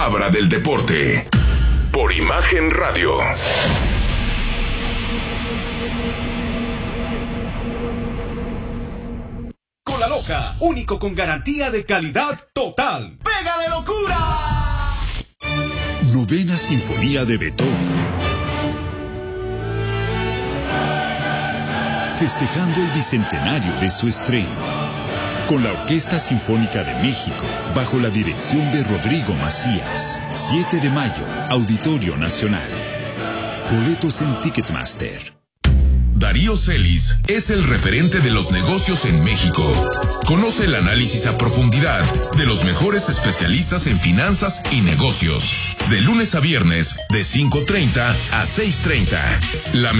Palabra del deporte. Por Imagen Radio. Cola Loca, único con garantía de calidad total. ¡Pega de locura! Novena Sinfonía de Beethoven. Festejando el bicentenario de su estreno. Con la Orquesta Sinfónica de México, bajo la dirección de Rodrigo Macías. 7 de mayo, Auditorio Nacional. Boletos en Ticketmaster. Darío Celis es el referente de los negocios en México. Conoce el análisis a profundidad de los mejores especialistas en finanzas y negocios. De lunes a viernes, de 5:30 a 6:30. La